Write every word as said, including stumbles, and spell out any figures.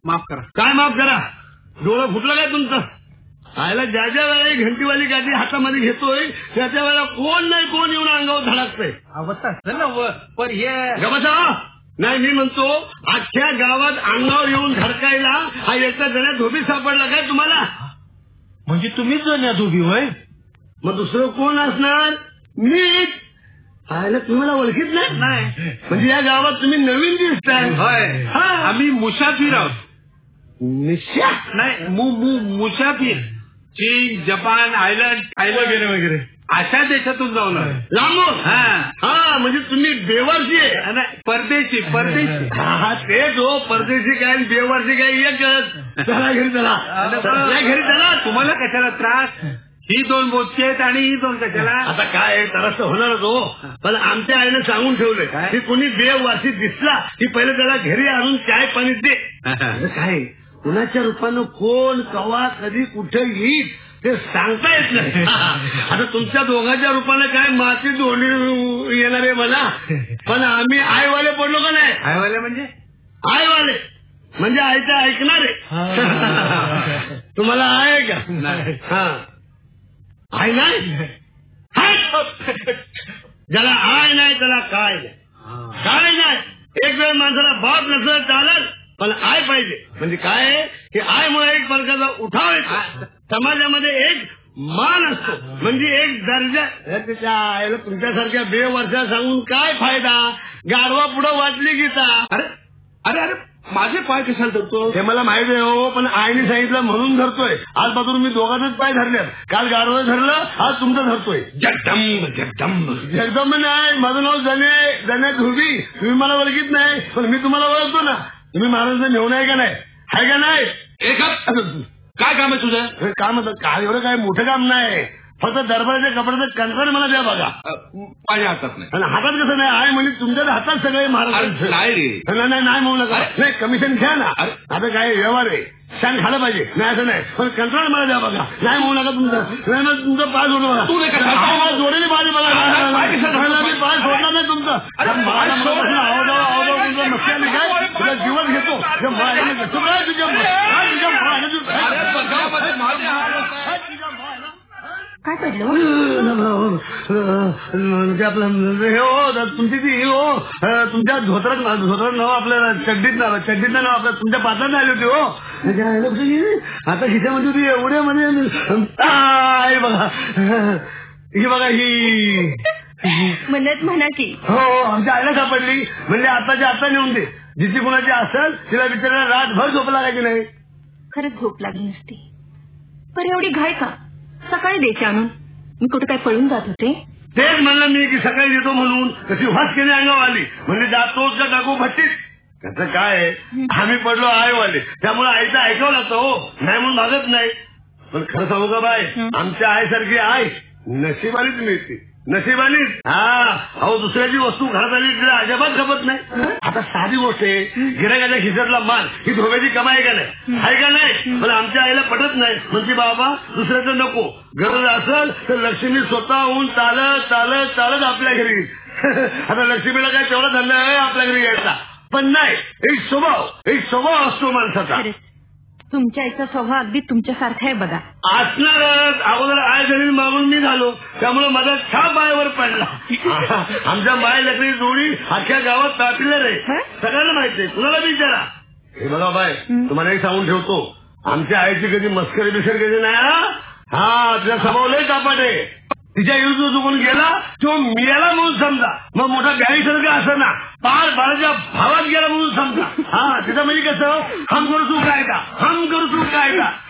माफ करा. काय माफ करा? डोळं फुटलं काय तुमचं? आयला ज्या ज्या वेळेला घंटीवाली गाठी हातामध्ये घेतोय त्या त्या वेळेला कोण नाही कोण येऊन अंगावर धडकतंय. पण हे गमसा नाही, मी म्हणतो अख्ख्या गावात अंगावर येऊन धडकायला हा एकटा जण्या धोबी सापडला काय तुम्हाला? म्हणजे तुम्हीच जण्या धोबी होय? मग दुसरं कोण असणार? मीच. आयला तुम्हाला ओळखीत नाही? म्हणजे या गावात तुम्ही नवीन दिसताय. होय, आम्ही मुसाफिर आहोत. निश्चय नाही, मु मु मुसाफिर. चीन, जपान, आयलंड थायलंड वगैरे वगैरे अशा देशातून जाऊन लांबून. हा म्हणजे तुम्ही बेवारशी आहे. परदेशी परदेशी हा तेच हो, परदेशी काय बेवारशी काय एकच. चला घरी चला, घरी चला. तुम्हाला कशाला त्रास? ही दोन मोजके आहेत आणि ही दोन कशाला? आता काय त्रास होणारच हो, पण आमच्या आईने सांगून ठेवलंय की कोणी बेवारशी दिसला की पहिले त्याला घरी आणून चाय पाणी दे. काय कुणाच्या रूपानं कोण कवा कधी कुठे येईल ते सांगता येत नाही. आता तुमच्या दोघांच्या रूपानं काय माती दोन्ही येणार आहे मला, पण आम्ही आईवाले पडलो का नाही? आईवाले म्हणजे आईवाले म्हणजे आईचं ऐकणार आहे. तुम्हाला आहे का? हा आय नाही. ज्याला आय नाही त्याला काय नाही. काय नाही. एक वेळ माणसाला बाप नसलं चालत, पण आय पाहिजे. म्हणजे काय की आयमुळे एक प्रकारचा उठाव येतो, समाजामध्ये एक मान असतो, म्हणजे एक दर्जा. त्याच्या आईला तुमच्यासारख्या बेवर्षा सांगून काय फायदा? गाढवा पुढं वाटली गीता. अरे अरे अरे माझे पाय कशाला धरतो? हे मला माहिती आहे हो, पण आईने सांगितलं म्हणून धरतोय. आजपासून मी दोघांचेच पाय धरले. काल गाढवा धरलं, आज तुमचं धरतोय. जगदंब जगदंब जगदंब नाही, माझं नाव जने जने धुबी. तुम्ही मला ओळखीत नाही, पण मी तुम्हाला ओळखतो ना. तुम्ही महाराजांचं नेऊन आहे का नाही? आहे का नाही? काय काम आहे तुझं? काम काय एवढं काय मोठं काम नाही, फक्त दरबाराच्या कपड्याचं कंत्राट मला द्या बघा. माझ्या हातात नाही. आणि हातात कसं नाही आहे म्हणजे तुमच्या हातात सगळे महाराज. नाही रे, नाही नाही म्हणू नका. नाही कमिशन घ्या ना. आता काय व्यवहार आहे, छान खालं पाहिजे. नाही असं नाही, पण कंत्राट मला द्या बघा. नाही म्हणू नका. तुमचं नाही मग तुमचं पाय जोडू बघा. जोडेली पाहिजे बघा. मी पाय सोडला नाही तुमचं. मस्ती काय तुझा जीवन घेतो काय पडलं? म्हणजे आपलं हे हो तुमची ती हो तुमच्या धोत्रात धोत्रात नाव आपल्याला चड्डीत नाव चड्डीत नाव आपल्या तुमच्या पात्रात आली होती हो. आता खिशामध्ये होती एवढे म्हणजे बघा ही बघा ही म्हणत म्हणा की हो आमच्या आईला सापडली. म्हणजे आताच्या आता नेऊन दे. जिथे कुणाची असेल तिला विचारायला रातभर झोप लागायची नाही. खरंच झोप लागली नसती. पर एवढी घाय का? सकाळी द्यायची आणून. मी कुठे काय पळून जात होते? तेच म्हणलं मी की सकाळी देतो म्हणून कशी वास केली अंगावर आली. म्हणजे जातोच का टाकू भट्टीत. त्याचं काय आम्ही पडलो आईवाले, त्यामुळे आईचं ऐकावं लागतं हो. नाही म्हणून भागत नाही. पण खरं सांगू का बाय, आमच्या आईसारखी आई नशिबानीच मिळते. नशिबानीच. हा अहो दुसऱ्याची वस्तू घरात आली तिला अजिबात खपत नाही. आता साधी गोष्ट आहे, गिरायकाच्या खिशातला माल ही धोब्याची कमाई का नाही? आहे का नाही? पण आमच्या आईला पटत नाही. म्हणजे बाबा दुसऱ्याचं नको, गरज असेल तर लक्ष्मी स्वतःहून चालत चालत चालत आपल्या घरी. आता लक्ष्मीला काय तेवढा धंदा आहे आपल्या घरी यायचा, पण नाही. एक स्वभाव एक स्वभाव असतो माणसाचा. तुमच्या आईचा स्वभाव अगदी तुमच्यासारखा आहे बघा. असणारच. अगोदर आय जमीन मागून मी झालो, त्यामुळे माझा छाप आईवर पडला. आमच्या माय लकडी जोडी अख्ख्या गावात तापलेलं रे, सगळ्यांना माहिती आहे. कुणाला विचारा. हे बघा बाय, तुम्हाला एक सांगून ठेवतो, आमच्या आईची कधी मस्करी बिस्करी कधी नाही. हा तिचा स्वभाव लय तापट आहे. तिच्या विरुद्ध चुकून गेला तो मिळाला म्हणून समजा, मग मोठा गाडीसारखा असं ना पार बाळाच्या भावात गेला म्हणून समजा. हा तिथं म्हणजे कसं हम करू तू कायदा हम करू तू कायदा